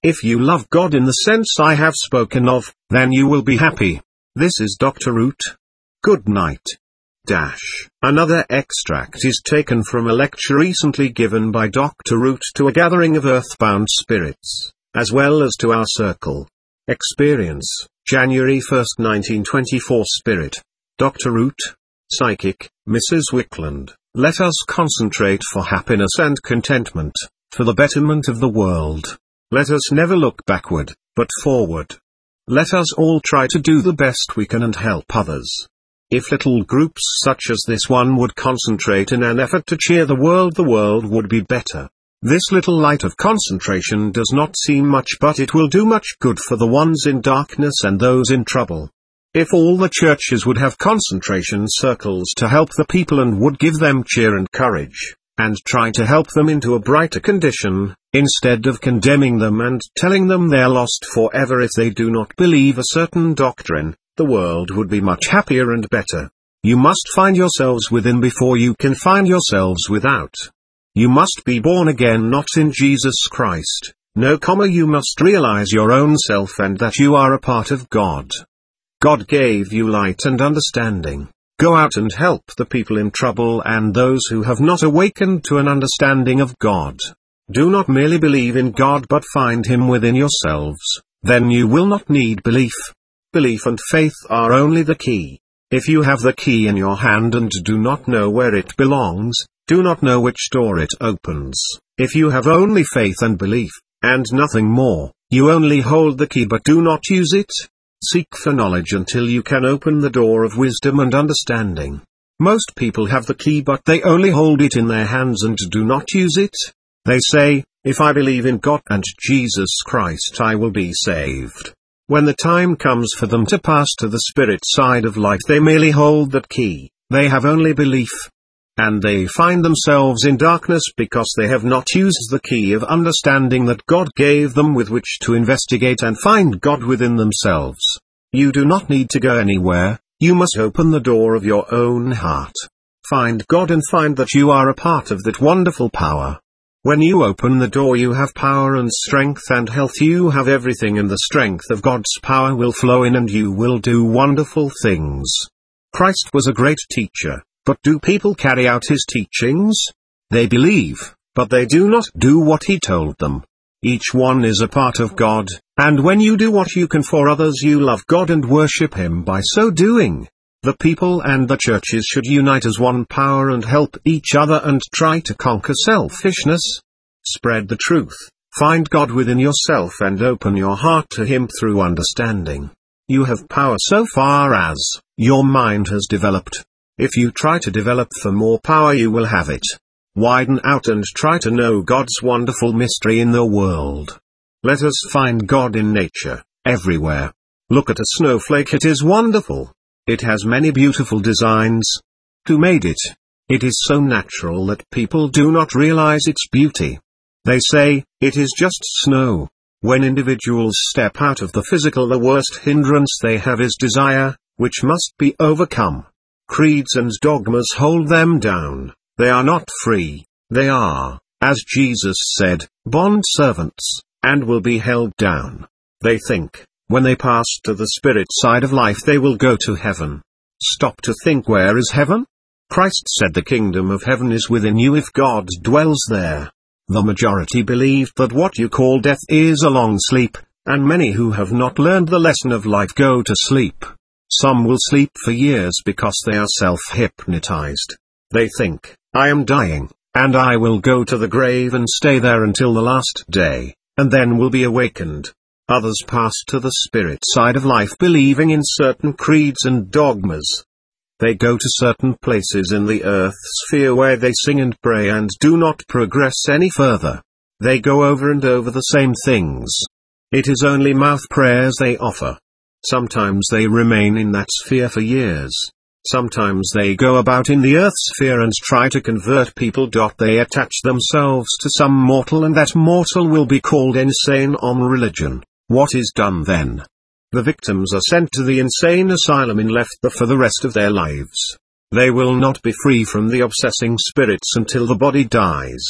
If you love God in the sense I have spoken of, then you will be happy. This is Dr. Root. Good night. Another extract is taken from a lecture recently given by Dr. Root to a gathering of earthbound spirits, as well as to our circle. Experience, January 1, 1924. Spirit. Dr. Root. Psychic, Mrs. Wickland. Let us concentrate for happiness and contentment, for the betterment of the world. Let us never look backward, but forward. Let us all try to do the best we can and help others. If little groups such as this one would concentrate in an effort to cheer the world would be better. This little light of concentration does not seem much, but it will do much good for the ones in darkness and those in trouble. If all the churches would have concentration circles to help the people and would give them cheer and courage, and try to help them into a brighter condition, instead of condemning them and telling them they're lost forever if they do not believe a certain doctrine, the world would be much happier and better. You must find yourselves within before you can find yourselves without. You must be born again, not in Jesus Christ. No, you must realize your own self and that you are a part of God. God gave you light and understanding. Go out and help the people in trouble and those who have not awakened to an understanding of God. Do not merely believe in God but find Him within yourselves, then you will not need belief. Belief and faith are only the key. If you have the key in your hand and do not know where it belongs, do not know which door it opens. If you have only faith and belief, and nothing more, you only hold the key but do not use it. Seek for knowledge until you can open the door of wisdom and understanding. Most people have the key but they only hold it in their hands and do not use it. They say, if I believe in God and Jesus Christ I will be saved. When the time comes for them to pass to the spirit side of life they merely hold that key, they have only belief. And they find themselves in darkness because they have not used the key of understanding that God gave them with which to investigate and find God within themselves. You do not need to go anywhere, you must open the door of your own heart. Find God and find that you are a part of that wonderful power. When you open the door you have power and strength and health, you have everything, and the strength of God's power will flow in and you will do wonderful things. Christ was a great teacher. But do people carry out his teachings? They believe, but they do not do what he told them. Each one is a part of God, and when you do what you can for others you love God and worship Him by so doing. The people and the churches should unite as one power and help each other and try to conquer selfishness. Spread the truth, find God within yourself and open your heart to Him through understanding. You have power so far as your mind has developed. If you try to develop for more power you will have it. Widen out and try to know God's wonderful mystery in the world. Let us find God in nature, everywhere. Look at a snowflake, it is wonderful. It has many beautiful designs. Who made it? It is so natural that people do not realize its beauty. They say, it is just snow. When individuals step out of the physical, the worst hindrance they have is desire, which must be overcome. Creeds and dogmas hold them down. They are not free. They are, as Jesus said, bond servants, and will be held down. They think, when they pass to the spirit side of life they will go to heaven. Stop to think, where is heaven? Christ said the kingdom of heaven is within you if God dwells there. The majority believe that what you call death is a long sleep, and many who have not learned the lesson of life go to sleep. Some will sleep for years because they are self-hypnotized. They think, I am dying, and I will go to the grave and stay there until the last day, and then will be awakened. Others pass to the spirit side of life believing in certain creeds and dogmas. They go to certain places in the earth sphere where they sing and pray and do not progress any further. They go over and over the same things. It is only mouth prayers they offer. Sometimes they remain in that sphere for years. Sometimes they go about in the earth sphere and try to convert people. They attach themselves to some mortal and that mortal will be called insane on religion. What is done then? The victims are sent to the insane asylum and left there for the rest of their lives. They will not be free from the obsessing spirits until the body dies.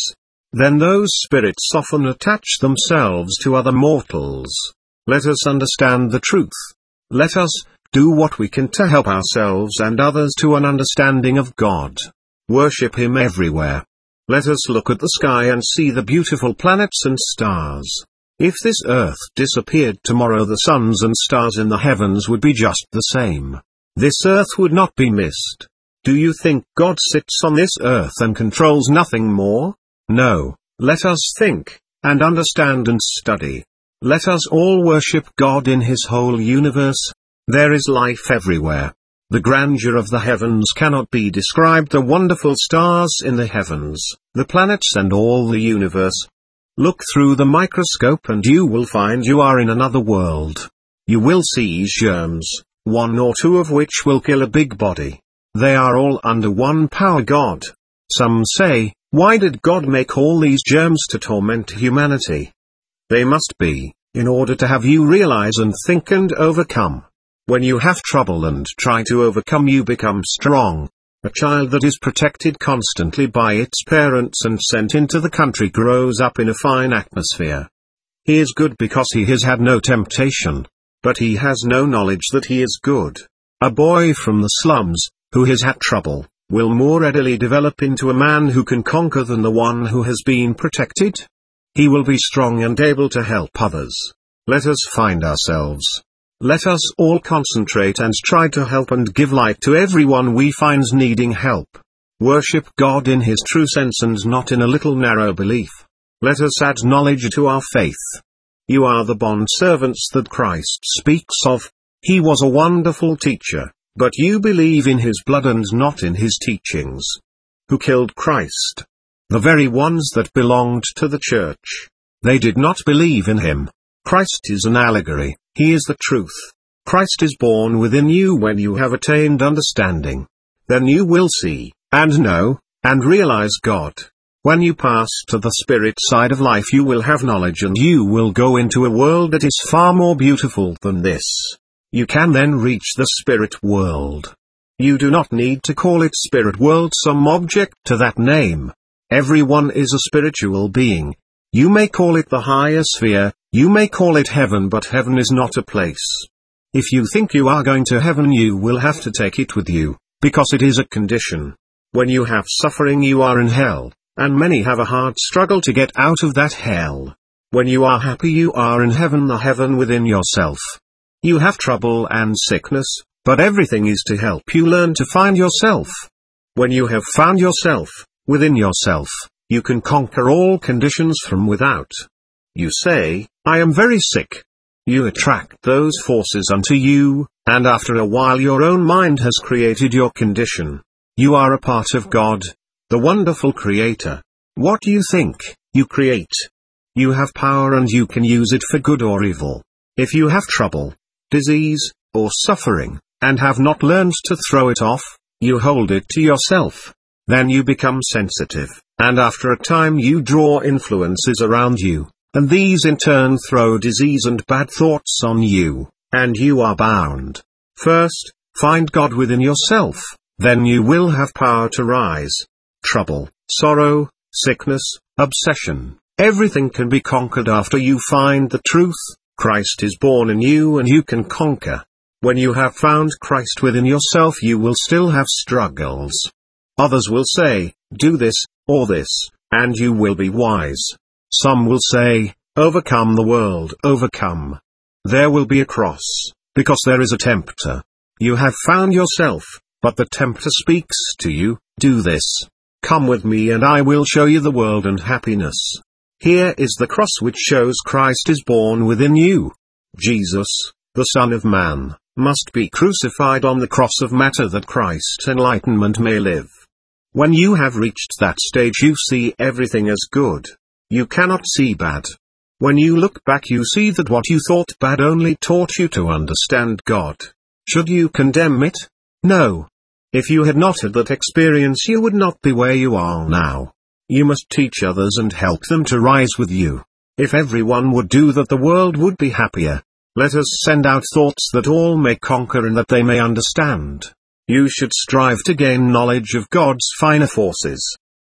Then those spirits often attach themselves to other mortals. Let us understand the truth. Let us do what we can to help ourselves and others to an understanding of God. Worship Him everywhere. Let us look at the sky and see the beautiful planets and stars. If this earth disappeared tomorrow, the suns and stars in the heavens would be just the same. This earth would not be missed. Do you think God sits on this earth and controls nothing more? No. Let us think, and understand and study. Let us all worship God in His whole universe. There is life everywhere. The grandeur of the heavens cannot be described. The wonderful stars in the heavens, the planets and all the universe. Look through the microscope and you will find you are in another world. You will see germs, one or two of which will kill a big body. They are all under one power, God. Some say, why did God make all these germs to torment humanity? They must be, in order to have you realize and think and overcome. When you have trouble and try to overcome, you become strong. A child that is protected constantly by its parents and sent into the country grows up in a fine atmosphere. He is good because he has had no temptation. But he has no knowledge that he is good. A boy from the slums, who has had trouble, will more readily develop into a man who can conquer than the one who has been protected. He will be strong and able to help others. Let us find ourselves. Let us all concentrate and try to help and give light to everyone we find needing help. Worship God in His true sense and not in a little narrow belief. Let us add knowledge to our faith. You are the bond-servants that Christ speaks of. He was a wonderful teacher, but you believe in His blood and not in His teachings. Who killed Christ? The very ones that belonged to the church. They did not believe in Him. Christ is an allegory. He is the truth. Christ is born within you when you have attained understanding. Then you will see, and know, and realize God. When you pass to the spirit side of life, you will have knowledge and you will go into a world that is far more beautiful than this. You can then reach the spirit world. You do not need to call it spirit world, some object to that name. Everyone is a spiritual being. You may call it the higher sphere, you may call it heaven, but heaven is not a place. If you think you are going to heaven, you will have to take it with you, because it is a condition. When you have suffering, you are in hell, and many have a hard struggle to get out of that hell. When you are happy, you are in heaven, the heaven within yourself. You have trouble and sickness, but everything is to help you learn to find yourself. When you have found yourself, within yourself, you can conquer all conditions from without. You say, I am very sick. You attract those forces unto you, and after a while your own mind has created your condition. You are a part of God, the wonderful Creator. What do you think you create? You have power and you can use it for good or evil. If you have trouble, disease, or suffering, and have not learned to throw it off, you hold it to yourself. Then you become sensitive, and after a time you draw influences around you, and these in turn throw disease and bad thoughts on you, and you are bound. First, find God within yourself, then you will have power to rise. Trouble, sorrow, sickness, obsession, everything can be conquered after you find the truth. Christ is born in you and you can conquer. When you have found Christ within yourself, you will still have struggles. Others will say, do this, or this, and you will be wise. Some will say, overcome the world, overcome. There will be a cross, because there is a tempter. You have found yourself, but the tempter speaks to you, do this. Come with me and I will show you the world and happiness. Here is the cross which shows Christ is born within you. Jesus, the Son of Man, must be crucified on the cross of matter that Christ's enlightenment may live. When you have reached that stage, you see everything as good. You cannot see bad. When you look back, you see that what you thought bad only taught you to understand God. Should you condemn it? No. If you had not had that experience, you would not be where you are now. You must teach others and help them to rise with you. If everyone would do that, the world would be happier. Let us send out thoughts that all may conquer and that they may understand. You should strive to gain knowledge of God's finer forces.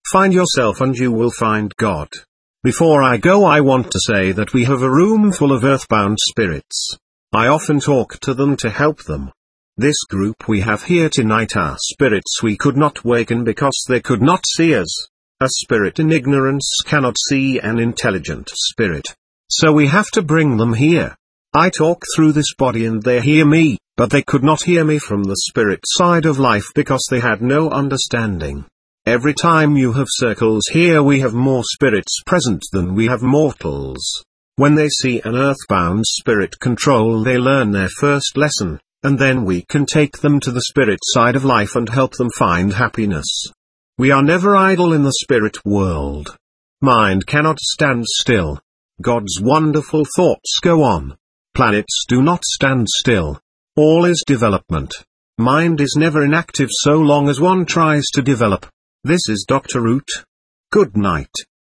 Find yourself and you will find God. Before I go, I want to say that we have a room full of earthbound spirits. I often talk to them to help them. This group we have here tonight are spirits we could not waken because they could not see us. A spirit in ignorance cannot see an intelligent spirit. So we have to bring them here. I talk through this body and they hear me, but they could not hear me from the spirit side of life because they had no understanding. Every time you have circles here, we have more spirits present than we have mortals. When they see an earthbound spirit control, they learn their first lesson, and then we can take them to the spirit side of life and help them find happiness. We are never idle in the spirit world. Mind cannot stand still. God's wonderful thoughts go on. Planets do not stand still. All is development. Mind is never inactive so long as one tries to develop. This is Dr. Root. Good night.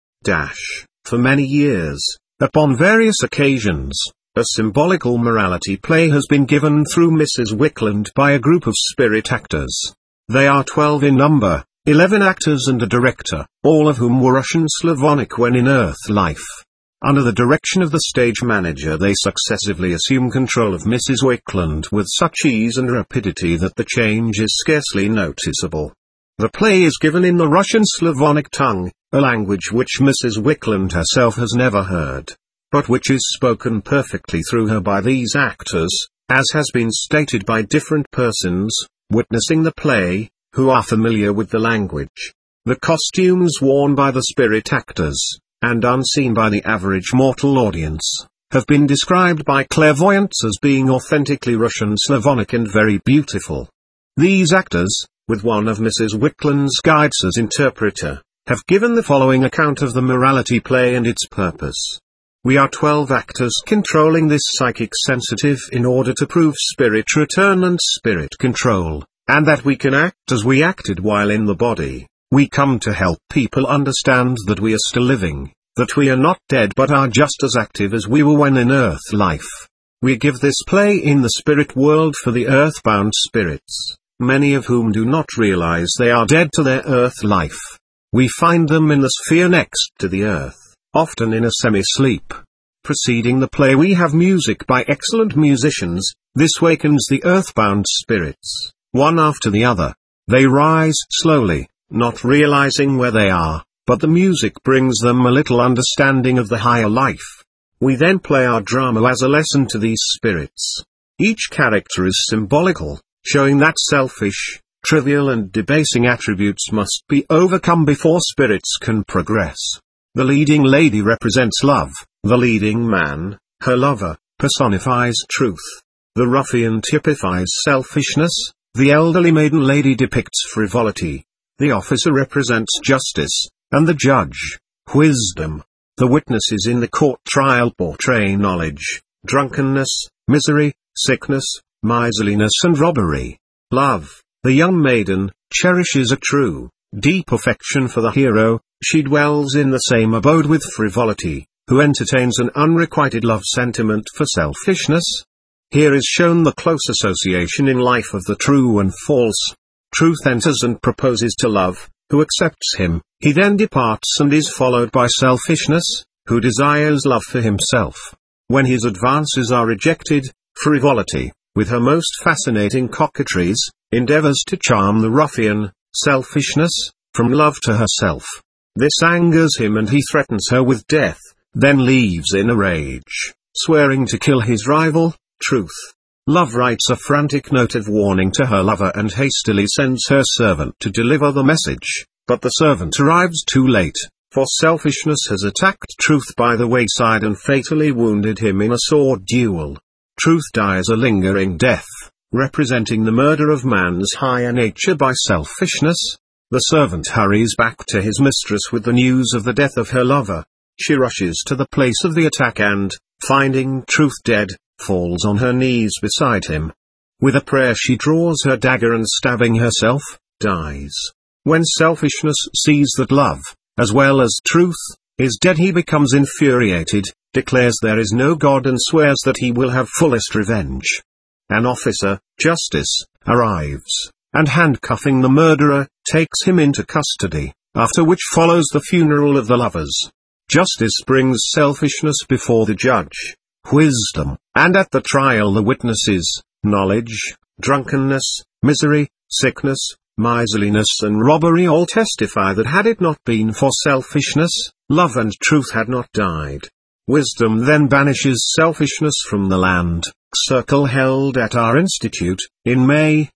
For many years, upon various occasions, a symbolical morality play has been given through Mrs. Wickland by a group of spirit actors. They are 12 in number, 11 actors and a director, all of whom were Russian Slavonic when in Earth life. Under the direction of the stage manager, they successively assume control of Mrs. Wickland with such ease and rapidity that the change is scarcely noticeable. The play is given in the Russian Slavonic tongue, a language which Mrs. Wickland herself has never heard, but which is spoken perfectly through her by these actors, as has been stated by different persons, witnessing the play, who are familiar with the language. The costumes worn by the spirit actors, and unseen by the average mortal audience, have been described by clairvoyants as being authentically Russian Slavonic and very beautiful. These actors, with one of Mrs. Wickland's guides as interpreter, have given the following account of the morality play and its purpose. We are 12 actors controlling this psychic sensitive in order to prove spirit return and spirit control, and that we can act as we acted while in the body. We come to help people understand that we are still living, that we are not dead but are just as active as we were when in Earth life. We give this play in the spirit world for the earthbound spirits, many of whom do not realize they are dead to their Earth life. We find them in the sphere next to the Earth, often in a semi-sleep. Preceding the play we have music by excellent musicians. This wakens the earthbound spirits, one after the other. They rise slowly, not realizing where they are, but the music brings them a little understanding of the higher life. We then play our drama as a lesson to these spirits. Each character is symbolical, showing that selfish, trivial and debasing attributes must be overcome before spirits can progress. The leading lady represents love, the leading man, her lover, personifies truth. The ruffian typifies selfishness, the elderly maiden lady depicts frivolity. The officer represents justice, and the judge, wisdom. The witnesses in the court trial portray knowledge, drunkenness, misery, sickness, miserliness and robbery. Love, the young maiden, cherishes a true, deep affection for the hero. She dwells in the same abode with frivolity, who entertains an unrequited love sentiment for selfishness. Here is shown the close association in life of the true and false. Truth enters and proposes to love, who accepts him. He then departs and is followed by selfishness, who desires love for himself. When his advances are rejected, frivolity, with her most fascinating coquetries, endeavors to charm the ruffian, selfishness, from love to herself. This angers him and he threatens her with death, then leaves in a rage, swearing to kill his rival, truth. Love writes a frantic note of warning to her lover and hastily sends her servant to deliver the message, but the servant arrives too late, for selfishness has attacked truth by the wayside and fatally wounded him in a sword duel. Truth dies a lingering death, representing the murder of man's higher nature by selfishness. The servant hurries back to his mistress with the news of the death of her lover. She rushes to the place of the attack and, finding truth dead, falls on her knees beside him. With a prayer she draws her dagger and stabbing herself, dies. When selfishness sees that love, as well as truth, is dead, he becomes infuriated, declares there is no God and swears that he will have fullest revenge. An officer, justice, arrives, and handcuffing the murderer, takes him into custody. after which follows the funeral of the lovers. Justice brings selfishness before the judge, wisdom, and at the trial the witnesses, knowledge, drunkenness, misery, sickness, miserliness and robbery all testify that had it not been for selfishness, love and truth had not died. Wisdom then banishes selfishness from the land. Circle held at our institute, in May,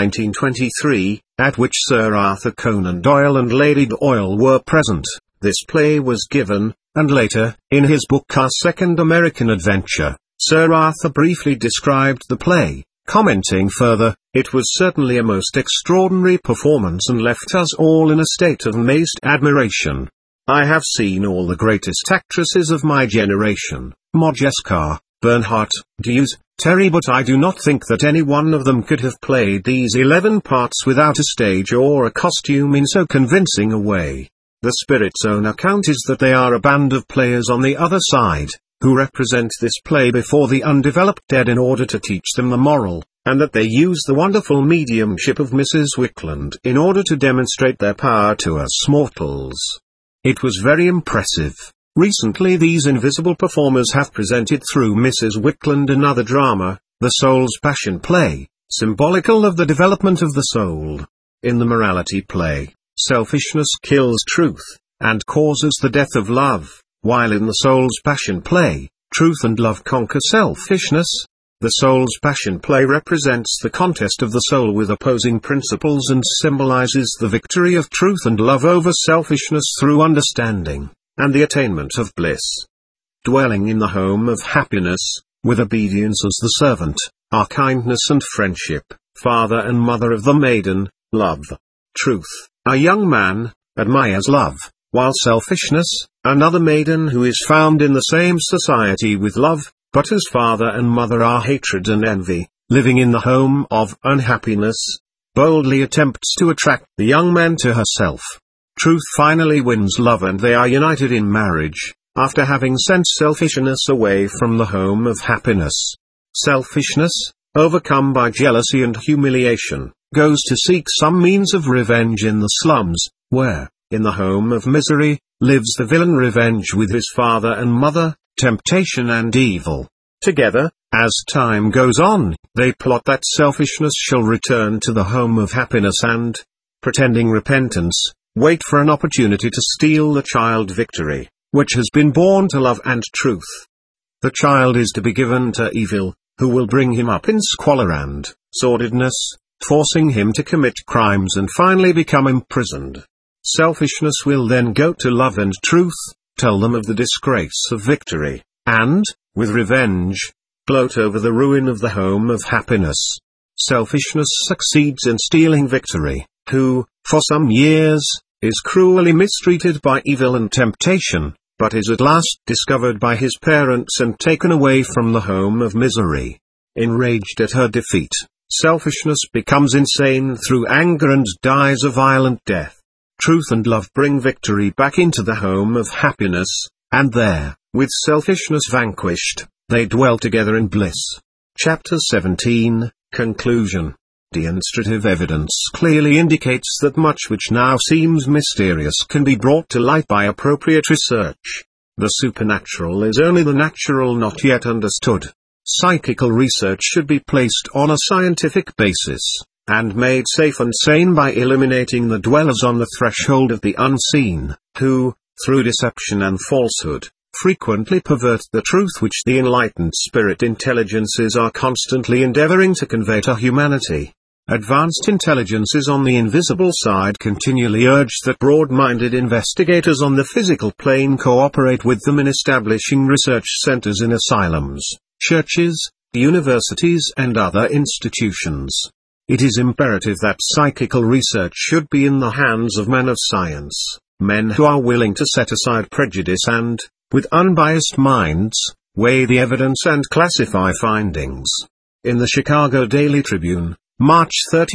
1923, at which Sir Arthur Conan Doyle and Lady Doyle were present. This play was given, and later, in his book Our Second American Adventure, Sir Arthur briefly described the play, commenting further, "It was certainly a most extraordinary performance and left us all in a state of amazed admiration. I have seen all the greatest actresses of my generation, Modjeska, Bernhardt, Hughes, Terry, but I do not think that any one of them could have played these 11 parts without a stage or a costume in so convincing a way. The Spirit's own account is that they are a band of players on the other side, who represent this play before the undeveloped dead in order to teach them the moral, and that they use the wonderful mediumship of Mrs. Wickland in order to demonstrate their power to us mortals. It was very impressive. Recently these invisible performers have presented through Mrs. Wickland another drama, The Soul's Passion Play, symbolical of the development of the soul. In the morality play, selfishness kills truth, and causes the death of love, while in the Soul's Passion Play, truth and love conquer selfishness. The Soul's Passion Play represents the contest of the soul with opposing principles and symbolizes the victory of truth and love over selfishness through understanding, and the attainment of bliss. Dwelling in the home of happiness, with obedience as the servant, are kindness and friendship, father and mother of the maiden, love. Truth, a young man, admires love, while selfishness, another maiden who is found in the same society with love, but whose father and mother are hatred and envy, living in the home of unhappiness, boldly attempts to attract the young man to herself. Truth finally wins love and they are united in marriage, after having sent selfishness away from the home of happiness. Selfishness, overcome by jealousy and humiliation, goes to seek some means of revenge in the slums, where, in the home of misery, lives the villain Revenge with his father and mother, Temptation and Evil. Together, as time goes on, they plot that selfishness shall return to the home of happiness and, pretending repentance, wait for an opportunity to steal the child Victory, which has been born to love and truth. The child is to be given to Evil, who will bring him up in squalor and sordidness, forcing him to commit crimes and finally become imprisoned. Selfishness will then go to love and truth, tell them of the disgrace of Victory, and, with revenge, gloat over the ruin of the home of happiness. Selfishness succeeds in stealing Victory, who, for some years, is cruelly mistreated by Evil and Temptation, but is at last discovered by his parents and taken away from the home of misery. Enraged at her defeat, selfishness becomes insane through anger and dies a violent death. Truth and love bring Victory back into the home of happiness, and there, with selfishness vanquished, they dwell together in bliss. Chapter 17, Conclusion. Demonstrative evidence clearly indicates that much which now seems mysterious can be brought to light by appropriate research. The supernatural is only the natural not yet understood. Psychical research should be placed on a scientific basis, and made safe and sane by eliminating the dwellers on the threshold of the unseen, who, through deception and falsehood, frequently pervert the truth which the enlightened spirit intelligences are constantly endeavoring to convey to humanity. Advanced intelligences on the invisible side continually urge that broad-minded investigators on the physical plane cooperate with them in establishing research centers in asylums, churches, universities and other institutions. It is imperative that psychical research should be in the hands of men of science, men who are willing to set aside prejudice and, with unbiased minds, weigh the evidence and classify findings. In the Chicago Daily Tribune, March 30,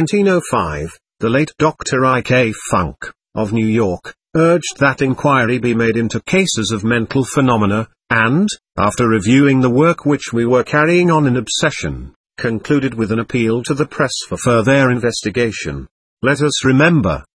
1905, the late Dr. I.K. Funk, of New York, urged that inquiry be made into cases of mental phenomena, and, after reviewing the work which we were carrying on in obsession, concluded with an appeal to the press for further investigation. Let us remember,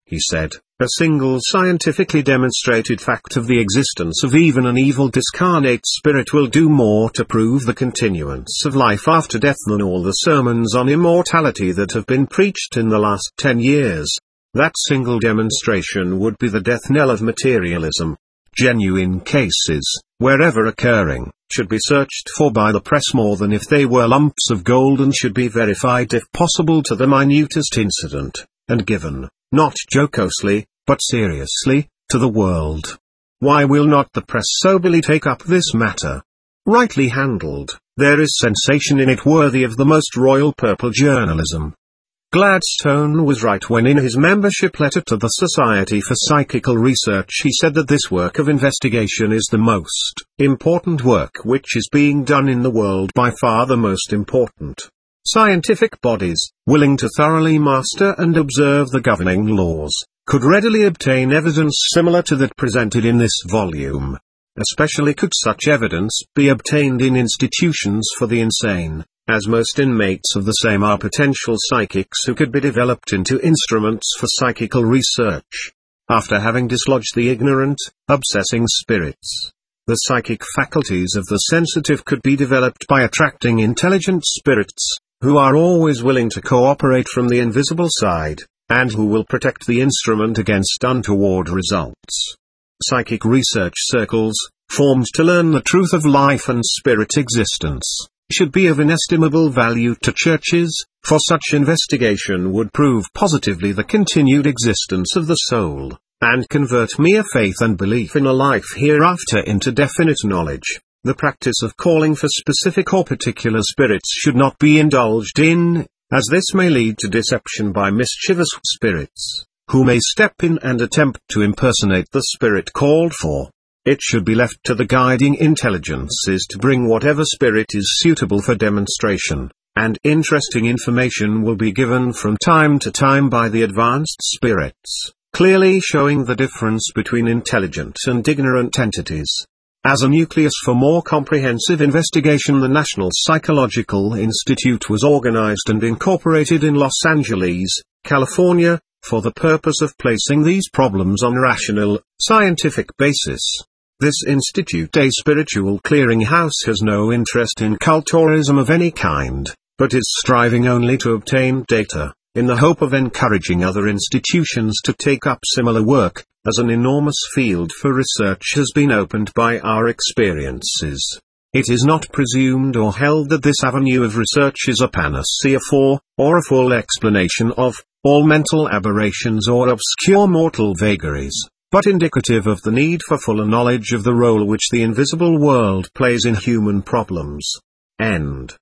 he said, a single scientifically demonstrated fact of the existence of even an evil discarnate spirit will do more to prove the continuance of life after death than all the sermons on immortality that have been preached in the last 10 years. That single demonstration would be the death knell of materialism. Genuine cases, wherever occurring, should be searched for by the press more than if they were lumps of gold, and should be verified if possible to the minutest incident, and given, not jocosely, but seriously, to the world. Why will not the press soberly take up this matter? Rightly handled, there is sensation in it worthy of the most royal purple journalism. Gladstone was right when in his membership letter to the Society for Psychical Research he said that this work of investigation is the most important work which is being done in the world, by far the most important. Scientific bodies, willing to thoroughly master and observe the governing laws, could readily obtain evidence similar to that presented in this volume. Especially could such evidence be obtained in institutions for the insane, as most inmates of the same are potential psychics who could be developed into instruments for psychical research. After having dislodged the ignorant, obsessing spirits, the psychic faculties of the sensitive could be developed by attracting intelligent spirits, who are always willing to cooperate from the invisible side, and who will protect the instrument against untoward results. Psychic research circles, formed to learn the truth of life and spirit existence, should be of inestimable value to churches, for such investigation would prove positively the continued existence of the soul, and convert mere faith and belief in a life hereafter into definite knowledge. The practice of calling for specific or particular spirits should not be indulged in, as this may lead to deception by mischievous spirits, who may step in and attempt to impersonate the spirit called for. It should be left to the guiding intelligences to bring whatever spirit is suitable for demonstration, and interesting information will be given from time to time by the advanced spirits, clearly showing the difference between intelligent and ignorant entities. As a nucleus for more comprehensive investigation, the National Psychological Institute was organized and incorporated in Los Angeles, California, for the purpose of placing these problems on a rational, scientific basis. This institute, a spiritual clearinghouse, has no interest in cultourism of any kind, but is striving only to obtain data, in the hope of encouraging other institutions to take up similar work, as an enormous field for research has been opened by our experiences. It is not presumed or held that this avenue of research is a panacea for, or a full explanation of, all mental aberrations or obscure mortal vagaries, but indicative of the need for fuller knowledge of the role which the invisible world plays in human problems. End.